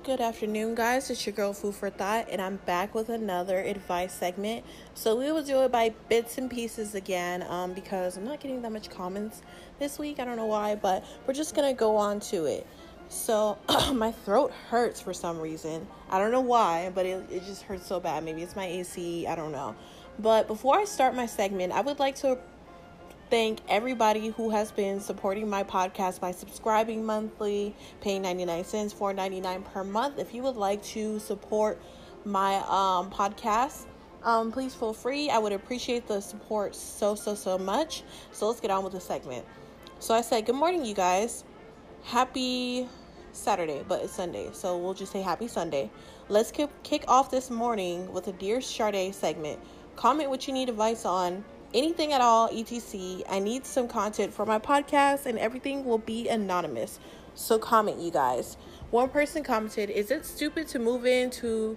Good afternoon, guys. It's your girl Food for Thought, and I'm back with another advice segment. So we will do it by bits and pieces again, because I'm not getting that much comments this week. I don't know why, but we're just gonna go on to it. So my throat hurts for some reason. I don't know why, but it just hurts so bad. Maybe it's my AC. I don't know. But before I start my segment, I would like to thank everybody who has been supporting my podcast by subscribing monthly, paying 99 cents, $4.99 per month. If you would like to support my podcast, please feel free. I would appreciate the support so much. So let's get on with the segment. So I said, good morning, you guys. Happy Saturday, but it's Sunday, so we'll just say happy Sunday. Let's kick off this morning with a Dear Sade segment. Comment what you need advice on. Anything at all, etc. I need some content for my podcast, and everything will be anonymous. So comment, you guys. One person commented, is it stupid to move to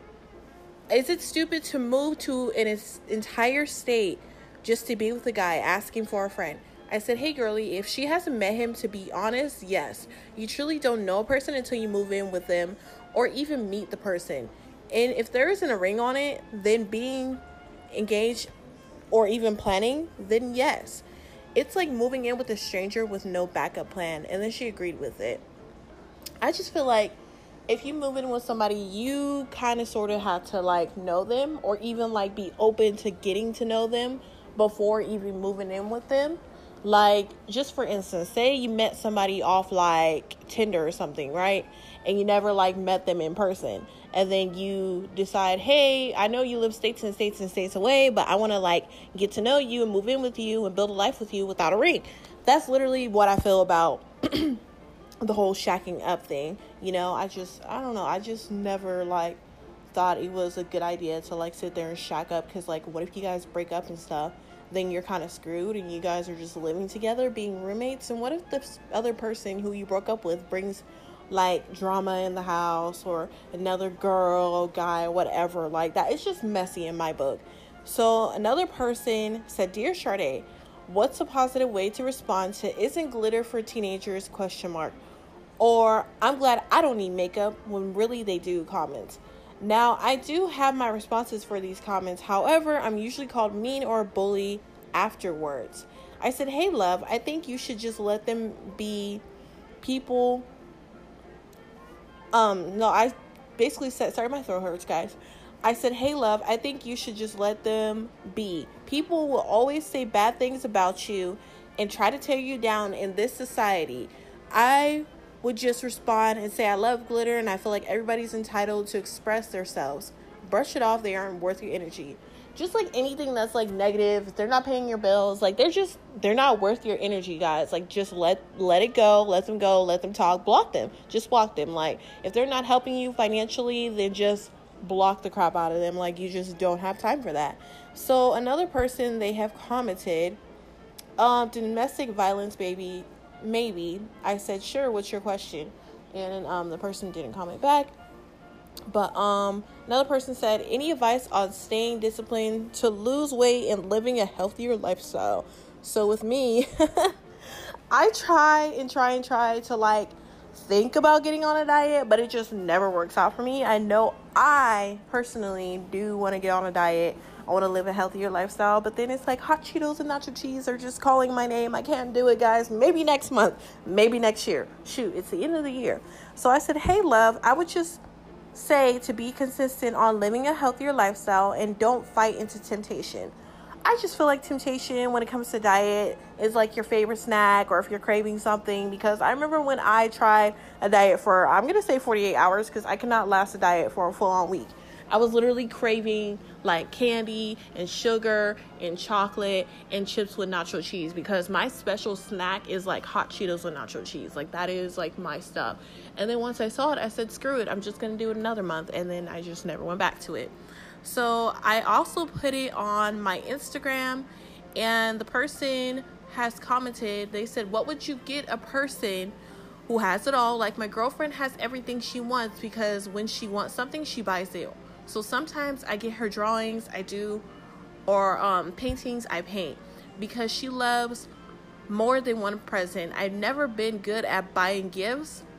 an entire state just to be with a guy asking for a friend? I said, hey, girly, if she hasn't met him, to be honest, yes. You truly don't know a person until you move in with them or even meet the person. And if there isn't a ring on it, then being engaged or even planning, then yes. It's like moving in with a stranger with no backup plan. And then she agreed with it. I just feel like if you move in with somebody, you kind of sort of have to like know them, or even like be open to getting to know them before even moving in with them. Like, just for instance, say you met somebody off like Tinder or something, right? And you never like met them in person. And then you decide, hey, I know you live states and states and states away, but I want to like get to know you and move in with you and build a life with you without a ring. That's literally what I feel about the whole shacking up thing. You know, I don't know. I just never like thought it was a good idea to like sit there and shack up, because like, what if you guys break up and stuff? Then you're kind of screwed and you guys are just living together being roommates. And what if the other person who you broke up with brings like drama in the house, or another girl, guy, whatever like that? It's just messy in my book. So another person said, Dear Sade, what's a positive way to respond to isn't glitter for teenagers ? Or I'm glad I don't need makeup when really they do comments. Now, I do have my responses for these comments. However, I'm usually called mean or a bully afterwards. I said, hey, love, I think you should just let them be people. No, I basically said, sorry, my throat hurts, guys. I said, hey, love, I think you should just let them be. People will always say bad things about you and try to tear you down in this society. I would just respond and say, I love glitter and I feel like everybody's entitled to express themselves. Brush it off. They aren't worth your energy. Just like anything that's like negative, if they're not paying your bills, like they're not worth your energy, guys. Like, just let it go. Let them go. Let them talk. Block them. Just block them. Like, if they're not helping you financially, then just block the crap out of them. Like, you just don't have time for that. So another person, they have commented, domestic violence, baby. Maybe. I said, sure, what's your question? And the person didn't comment back. But another person said, any advice on staying disciplined to lose weight and living a healthier lifestyle? So with me, I try to like think about getting on a diet, but it just never works out for me. I know I personally do want to get on a diet. I want to live a healthier lifestyle, but then it's like hot Cheetos and nacho cheese are just calling my name. I can't do it, guys. Maybe next month, maybe next year. Shoot, it's the end of the year. So I said, hey, love, I would just say to be consistent on living a healthier lifestyle and don't fight into temptation. I just feel like temptation when it comes to diet is like your favorite snack, or if you're craving something, because I remember when I tried a diet for, I'm going to say 48 hours, because I cannot last a diet for a full-on week. I was literally craving like candy and sugar and chocolate and chips with nacho cheese, because my special snack is like hot Cheetos with nacho cheese. Like, that is like my stuff. And then once I saw it, I said, screw it. I'm just going to do it another month. And then I just never went back to it. So I also put it on my Instagram, and the person has commented. They said, what would you get a person who has it all? Like, my girlfriend has everything she wants, because when she wants something, she buys it. So sometimes I get her drawings, I do, or paintings, I paint, because she loves more than one present. I've never been good at buying gifts,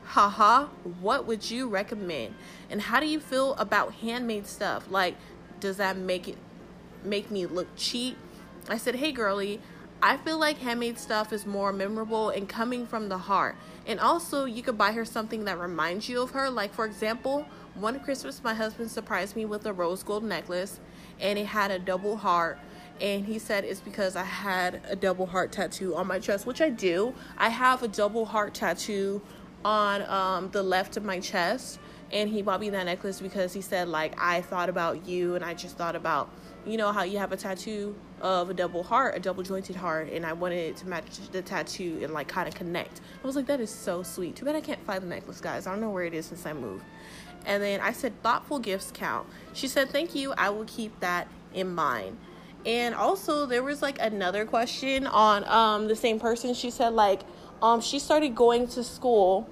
Haha, what would you recommend? And how do you feel about handmade stuff? Like, does that make me look cheap? I said, hey girlie, I feel like handmade stuff is more memorable and coming from the heart. And also, you could buy her something that reminds you of her. Like, for example, one Christmas, my husband surprised me with a rose gold necklace, and it had a double heart. And he said it's because I had a double heart tattoo on my chest, which I do. I have a double heart tattoo on the left of my chest. And he bought me that necklace because he said, like, I thought about you, and I just thought about, you know, how you have a tattoo of a double heart, a double jointed heart, and I wanted it to match the tattoo and, like, kind of connect. I was like, that is so sweet. Too bad I can't find the necklace, guys. I don't know where it is since I moved. And then I said, thoughtful gifts count. She said, thank you. I will keep that in mind. And also, there was, like, another question on the same person. She said, like, she started going to school,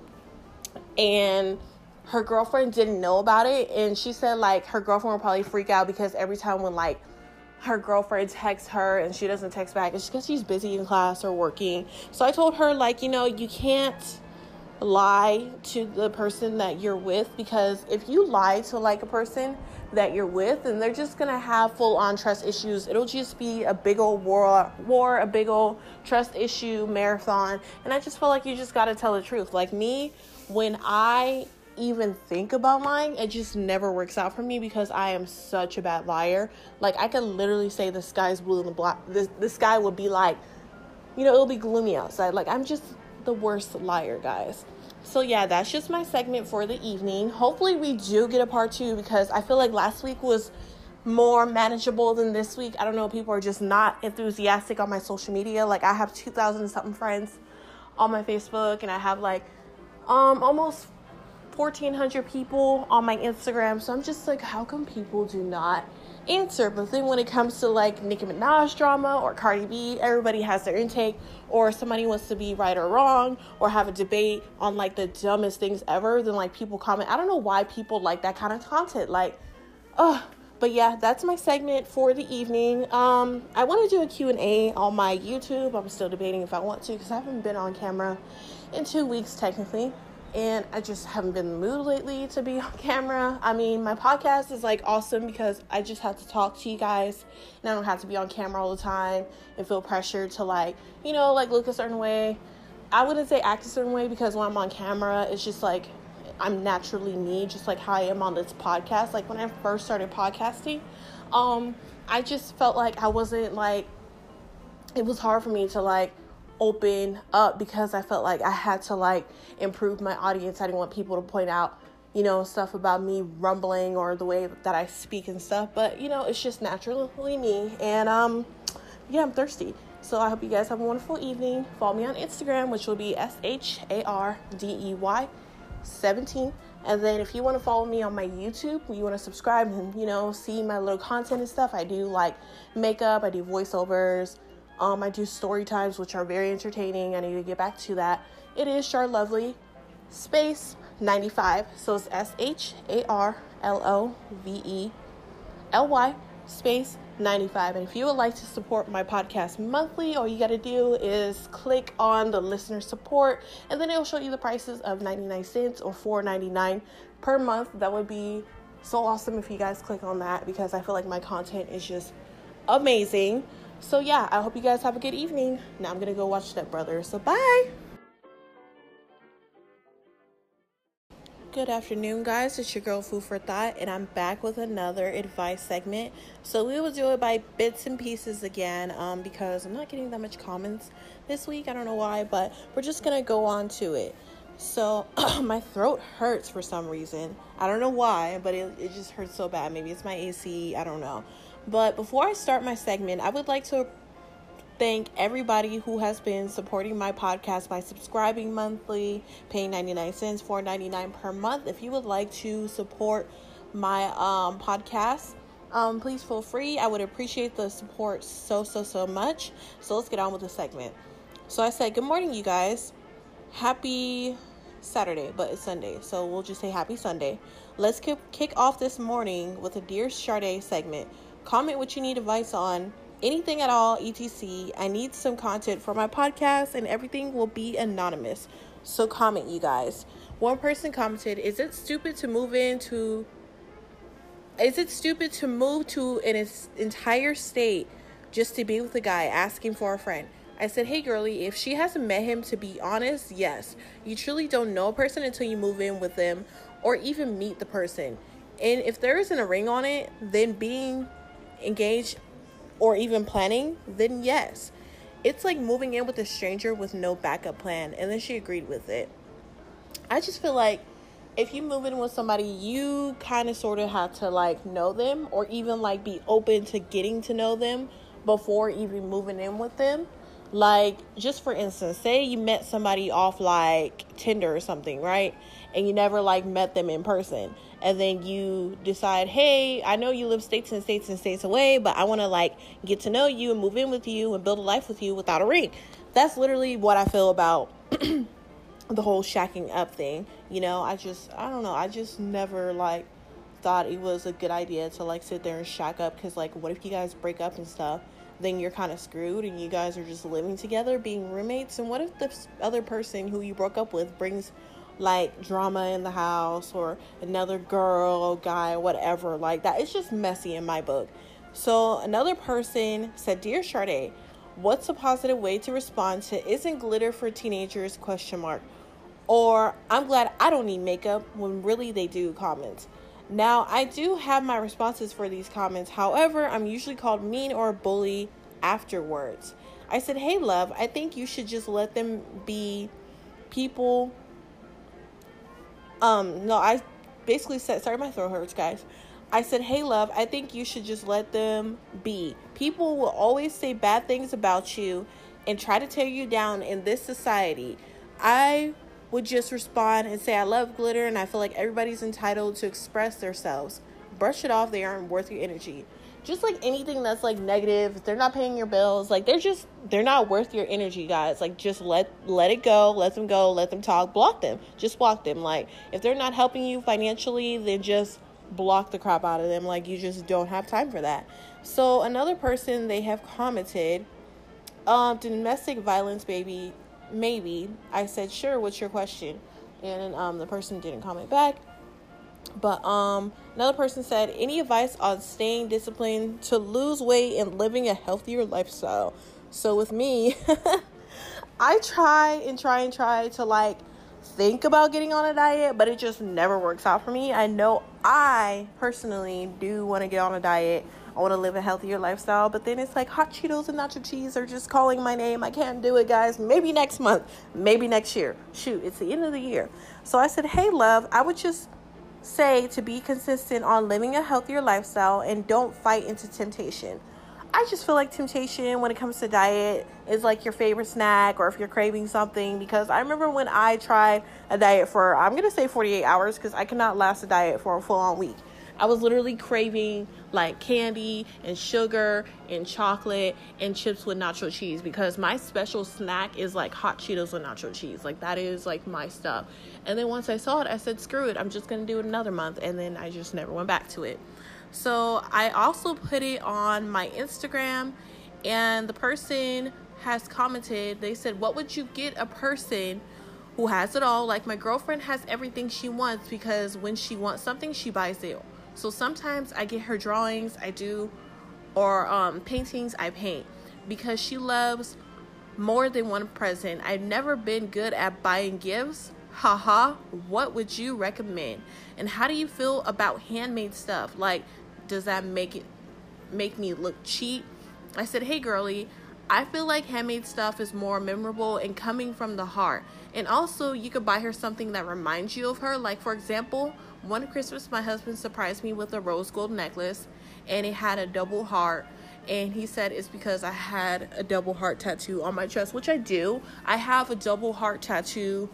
and her girlfriend didn't know about it. And she said, like, her girlfriend would probably freak out because every time when, like, her girlfriend texts her and she doesn't text back, it's because she's busy in class or working. So I told her, like, you know, you can't lie to the person that you're with, because if you lie to, like, a person that you're with, and they're just gonna have full-on trust issues. It'll just be a big old war, a big old trust issue marathon. And I just feel like you just gotta tell the truth. Like me, when I even think about lying, it just never works out for me because I am such a bad liar. Like, I could literally say the sky's blue and the sky would be like, you know, it'll be gloomy outside. Like, I'm just the worst liar, guys. So yeah, that's just my segment for the evening. Hopefully we do get a part 2, because I feel like last week was more manageable than this week. I don't know, people are just not enthusiastic on my social media. Like, I have 2,000 something friends on my Facebook, and I have like almost 1,400 people on my Instagram. So I'm just like, how come people do not answer? But then when it comes to like Nicki Minaj drama or Cardi B, everybody has their intake, or somebody wants to be right or wrong or have a debate on like the dumbest things ever, then like people comment. I don't know why people like that kind of content. Like, but yeah, that's my segment for the evening. I want to do a Q&A on my YouTube. I'm still debating if I want to, because I haven't been on camera in 2 weeks technically. And I just haven't been in the mood lately to be on camera. I mean, my podcast is like awesome because I just have to talk to you guys, and I don't have to be on camera all the time and feel pressured to like, you know, like look a certain way. I wouldn't say act a certain way, because when I'm on camera, it's just like I'm naturally me, just like how I am on this podcast. Like when I first started podcasting, I just felt like I wasn't like, it was hard for me to like open up, because I felt like I had to like improve my audience. I didn't want people to point out, you know, stuff about me rumbling or the way that I speak and stuff. But, you know, it's just naturally me. And yeah, I'm thirsty. So I hope you guys have a wonderful evening. Follow me on Instagram, which will be SHARDEY17. And then if you want to follow me on my YouTube, you want to subscribe and, you know, see my little content and stuff. I do like makeup, I do voiceovers, I do story times, which are very entertaining. I need to get back to that. It is Char Lovely space 95. So it's SHARLOVELY space 95. And if you would like to support my podcast monthly, all you got to do is click on the listener support, and then it'll show you the prices of 99 cents or $4.99 per month. That would be so awesome if you guys click on that, because I feel like my content is just amazing. So yeah, I hope you guys have a good evening. Now I'm gonna go watch Step Brothers. So bye. Good afternoon, guys. It's your girl Food for Thought, and I'm back with another advice segment. So we will do it by bits and pieces again, because I'm not getting that much comments this week. I don't know why, but we're just gonna go on to it. So my throat hurts for some reason. I don't know why, but it just hurts so bad. Maybe it's my AC. I don't know. But before I start my segment, I would like to thank everybody who has been supporting my podcast by subscribing monthly, paying 99 cents, $4.99 per month. If you would like to support my podcast, please feel free. I would appreciate the support so much. So let's get on with the segment. So I said, good morning, you guys. Happy Saturday, but it's Sunday, so we'll just say happy Sunday. Let's kick off this morning with a Dear Sade segment. Comment what you need advice on, anything at all, etc. I need some content for my podcast, and everything will be anonymous. So comment, you guys. One person commented, is it stupid to move to an entire state just to be with a guy asking for a friend? I said, hey girlie, if she hasn't met him, to be honest, yes. You truly don't know a person until you move in with them or even meet the person. And if there isn't a ring on it, then being engaged or even planning, then yes. It's like moving in with a stranger with no backup plan. And then she agreed with it. I just feel like if you move in with somebody, you kind of sort of have to like know them or even like be open to getting to know them before even moving in with them. Like, just for instance, say you met somebody off like Tinder or something, right? And you never like met them in person. And then you decide, hey, I know you live states and states and states away, but I want to like get to know you and move in with you and build a life with you without a ring. That's literally what I feel about the whole shacking up thing. You know, I don't know. I just never like thought it was a good idea to like sit there and shack up, because like, what if you guys break up and stuff? Then you're kind of screwed and you guys are just living together being roommates. And what if the other person who you broke up with brings like drama in the house, or another girl, guy, whatever like that? It's just messy in my book. So another person said, dear Sade, what's a positive way to respond to isn't glitter for teenagers ? Or I'm glad I don't need makeup when really they do comments. Now, I do have my responses for these comments. However, I'm usually called mean or a bully afterwards. I said, hey, love, I think you should just let them be people. No, I basically said, sorry, my throat hurts, guys. I said, hey, love, I think you should just let them be. People will always say bad things about you and try to tear you down in this society. I would just respond and say, I love glitter and I feel like everybody's entitled to express themselves. Brush it off. They aren't worth your energy. Just like anything that's like negative, if they're not paying your bills, like they're not worth your energy, guys. Like, just let it go. Let them go. Let them talk. Block them. Just block them. Like, if they're not helping you financially, then just block the crap out of them. Like, you just don't have time for that. So another person, they have commented, domestic violence, baby. Maybe. I said, sure, what's your question? And the person didn't comment back. But another person said, any advice on staying disciplined to lose weight and living a healthier lifestyle? So with me, I try to like think about getting on a diet, but it just never works out for me. I know I personally do want to get on a diet. I want to live a healthier lifestyle, but then it's like hot Cheetos and nacho cheese are just calling my name. I can't do it, guys. Maybe next month, maybe next year. Shoot, it's the end of the year. So I said, hey, love, I would just say to be consistent on living a healthier lifestyle and don't fight into temptation. I just feel like temptation when it comes to diet is like your favorite snack, or if you're craving something, because I remember when I tried a diet for, I'm going to say 48 hours, because I cannot last a diet for a full-on week. I was literally craving like candy and sugar and chocolate and chips with nacho cheese, because my special snack is like hot Cheetos with nacho cheese. Like, that is like my stuff. And then once I saw it, I said, screw it. I'm just going to do it another month. And then I just never went back to it. So I also put it on my Instagram, and the person has commented. They said, what would you get a person who has it all? Like, my girlfriend has everything she wants, because when she wants something, she buys it. So sometimes I get her drawings, I do, or paintings, I paint, because she loves more than one present. I've never been good at buying gifts. Haha, what would you recommend? And how do you feel about handmade stuff? Like, does that make me look cheap? I said, hey girlie, I feel like handmade stuff is more memorable and coming from the heart. And also, you could buy her something that reminds you of her. Like, for example, one Christmas, my husband surprised me with a rose gold necklace, and it had a double heart. And he said it's because I had a double heart tattoo on my chest, which I do. I have a double heart tattoo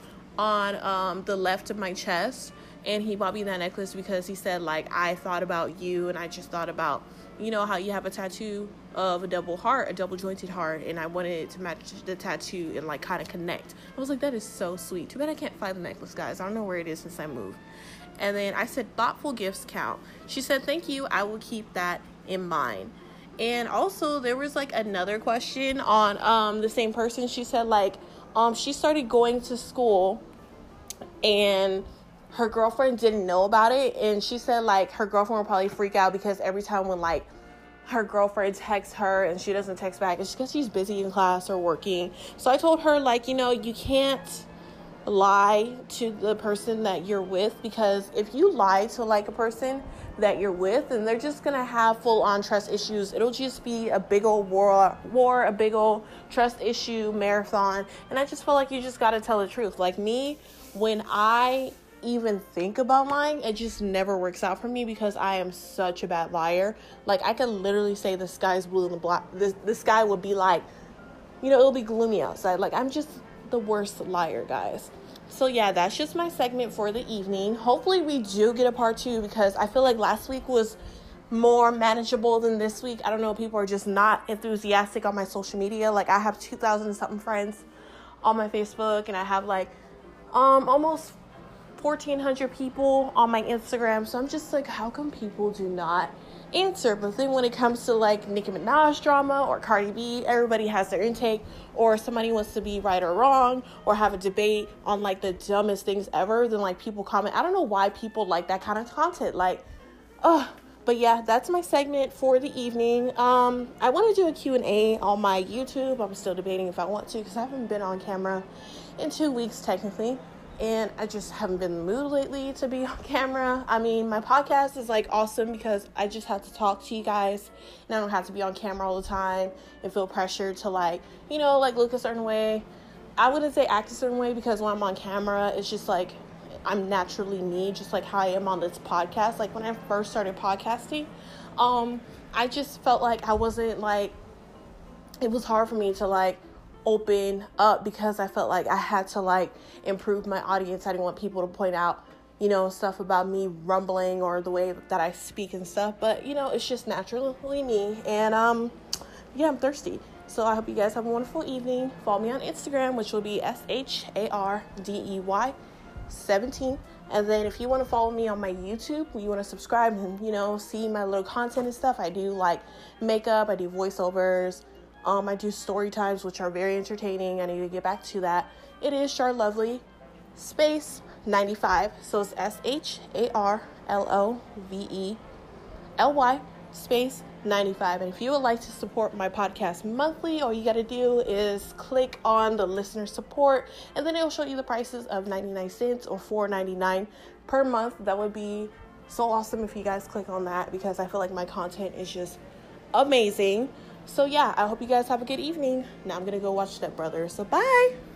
on the left of my chest. And he bought me that necklace because he said, like, I thought about you, and I just thought about, you know, how you have a tattoo of a double heart, a double jointed heart, and I wanted it to match the tattoo and like kind of connect. I was like, that is so sweet. Too bad I can't find the necklace, guys. I don't know where it is since I moved. And then I said, thoughtful gifts count. She said, thank you. I will keep that in mind. And also, there was like another question on the same person. She said, like, she started going to school and her girlfriend didn't know about it. And she said, like, her girlfriend would probably freak out because every time when, like, her girlfriend texts her and she doesn't text back, it's because she's busy in class or working. So I told her, like, you know, you can't lie to the person that you're with, because if you lie to, like, a person that you're with, and they're just gonna have full-on trust issues. It'll just be a big old war, a big old trust issue marathon. And I just feel like you just gotta tell the truth. Like me, when I even think about lying, it just never works out for me because I am such a bad liar. Like, I could literally say the sky's blue and the sky would be like, you know, it'll be gloomy outside. Like, I'm just the worst liar, guys. So yeah, that's just my segment for the evening. Hopefully we do get a part 2, because I feel like last week was more manageable than this week. I don't know, people are just not enthusiastic on my social media. Like, I have 2,000 something friends on my Facebook, and I have like almost 1,400 people on my Instagram. So I'm just like, how come people do not answer? But then when it comes to like Nicki Minaj drama or Cardi B, everybody has their intake, or somebody wants to be right or wrong or have a debate on like the dumbest things ever, then like people comment. I don't know why people like that kind of content. Like, but yeah, that's my segment for the evening. I want to do a Q&A on my YouTube. I'm still debating if I want to, because I haven't been on camera in 2 weeks technically. And I just haven't been in the mood lately to be on camera. I mean, my podcast is like awesome because I just have to talk to you guys, and I don't have to be on camera all the time and feel pressured to like, you know, like look a certain way. I wouldn't say act a certain way, because when I'm on camera, it's just like I'm naturally me, just like how I am on this podcast. Like when I first started podcasting, I just felt like I wasn't like, it was hard for me to like open up, because I felt like I had to like improve my audience. I didn't want people to point out, you know, stuff about me rumbling or the way that I speak and stuff. But you know, it's just naturally me. And yeah, I'm thirsty. So I hope you guys have a wonderful evening. Follow me on Instagram, which will be SHARDEY17. And then if you want to follow me on my YouTube, you want to subscribe and, you know, see my little content and stuff. I do like makeup, I do voiceovers, I do story times, which are very entertaining. I need to get back to that. It is Char Lovely space 95. So it's SHARLOVELY space 95. And if you would like to support my podcast monthly, all you got to do is click on the listener support, and then it'll show you the prices of 99 cents or $4.99 per month. That would be so awesome if you guys click on that, because I feel like my content is just amazing. So yeah, I hope you guys have a good evening. Now I'm going to go watch Step Brothers. So bye.